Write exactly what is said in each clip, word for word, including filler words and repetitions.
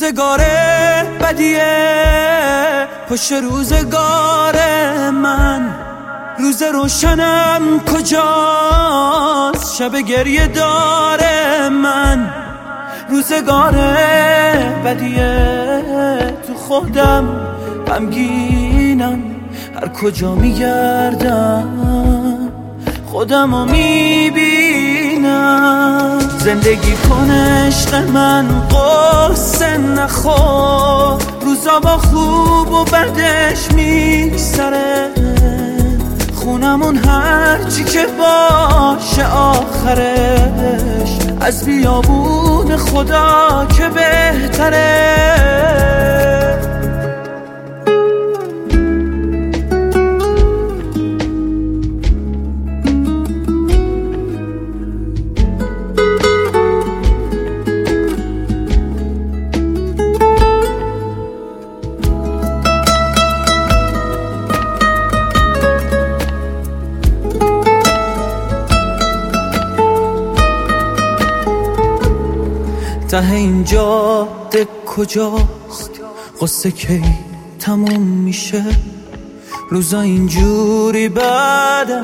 روزگار بدیه پشت روزگار من، روز روشنم کجاست شب گریه داره من. روزگار بدیه تو خودم غمگینم، هر کجا میگردم خودمو میبینم. زندگی کن عشق من قصه نخور، روزا با خوب و بدش میگذره، خونمون هرچی که باشه آخرش از بیابون خدا که بهتره. ته این جاده کجاست، قصه کی تموم میشه؟ روزا اینجوری بعدم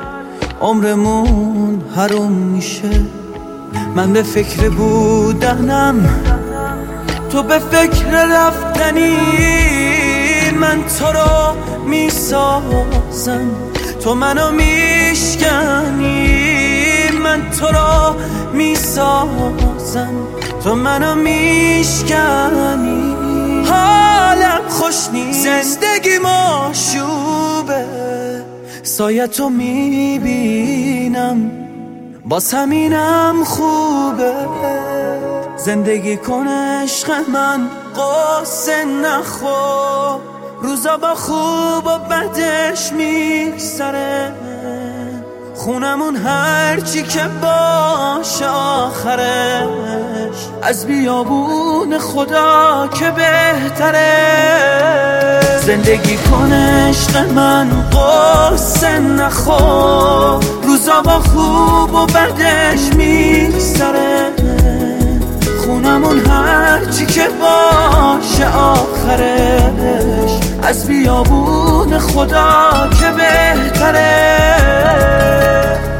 عمرمون حروم میشه. من به فکر بودنم، تو به فکر رفتنی، من تو رو میسازم تو منو میشکنی، من تو رو میسازم تو منو میشکنی. حالم خوش نیست، زندگی مشوبه، سایه تو میبینم باز همینم خوبه. زندگی کن عشق من قصه نخور، روزا با خوب و بدش میگذره، خونمون هرچی که باشه آخرش از بیابون خدا که بهتره. زندگی کن عشق من قصه نخور، روزا با خوب و بدش میگذره، خونمون هرچی که باشه آخرش از بیابون خدا که بهتره.